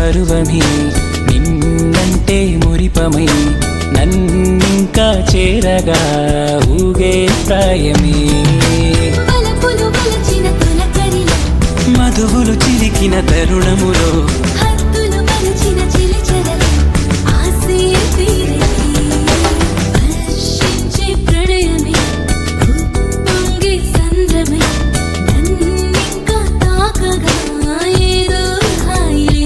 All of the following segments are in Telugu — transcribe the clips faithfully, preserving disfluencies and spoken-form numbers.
పరువమే నిన్నంటే మురిపమై నన్నింకా చేరగా ఊగే ప్రాయమే వలపులు వలచిన తొలకరిలో మధువులు చిలికిన తరుణములో హద్దులు మరచిన చిలిచెరలో ఆశయ తీరని వర్షించే ప్రణయమే ఉప్పొంగే సంద్రమై నన్నింకా తాకగా ఏదో హాయిలే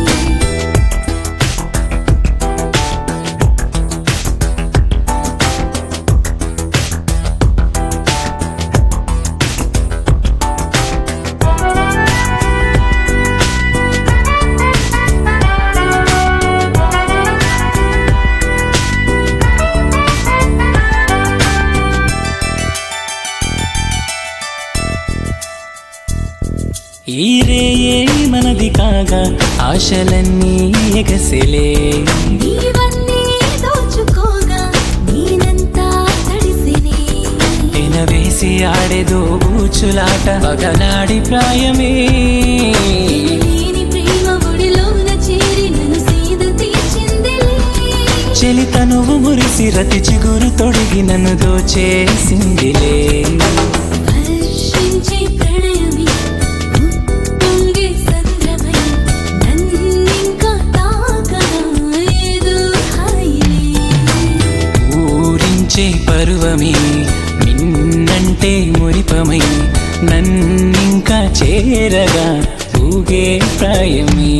ఈ రేయే మనది కాగా ఆశలన్నీ ఎగసెలే నీవన్నీ దోచుకోగా నేనంతా తడిసినే ఎనవేసి ఆడేదో ఊచులాట పగలాడి ప్రాయమే లేని ప్రేమ ఒడిలోన చేరి నన్ను సీద తీర్చిందిలే చెలి తనువు మురిసి రతి చిగురు తొడిగి నన్ను దోచేసిందిలే వర్షించే ప్రణయమే ఉప్పొంగే సంద్రమై నన్నింకా తాకగా ఏదో హాయిలే ఊరించే పరువమే నిన్నంటే మురిపమై నన్నింకా చేరగా ఊగే ప్రాయమే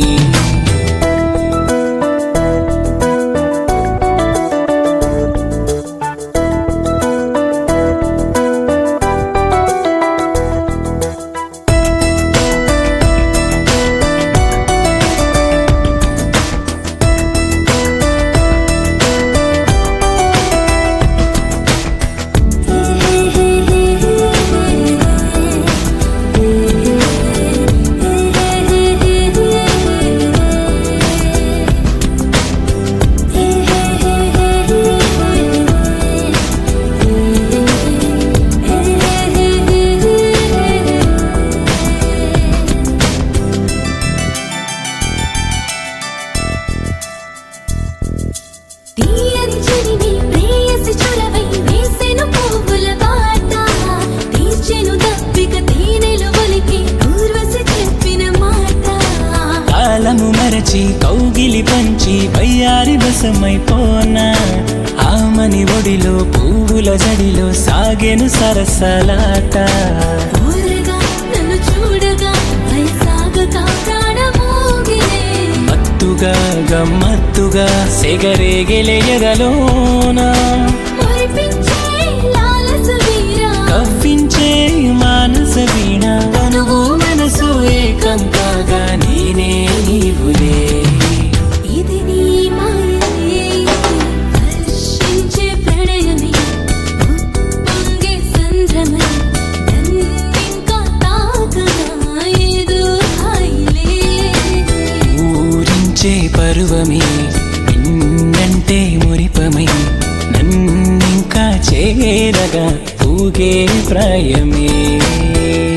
తీయని చెలిమి ప్రేయసి చొరవై వేసెను పువ్వుల బాట తీర్చెను దప్పిక తేనెలు ఒలికి ఊర్వశి చెప్పిన మాట కాలము మరచి కౌగిలి పంచి వయ్యారి వశమైపోనా ఆమని ఒడిలో పువ్వుల జడిలో సాగెను సరసలాట ఊరగా నన్ను చూడగా వయసాగక ప్రాణమోగిలే మత్తుగా గమ్మత్తుగా సెగరేగెలే ఎదలోనా మురిపించే లాలస వీరా కవ్వించే మానస వీణ తనువు మనసు ఏకం కాగా నేనే నీవులే ఇది నీ మాయే వర్షించే ప్రణయమే ఉప్పొంగే సంద్రమై నన్నింకా తాకగా ఏదో హాయిలే ఊరించే పరువమే నిన్నంటే మురిపమై నన్నింకా చేరగా ఊగే ప్రాయమే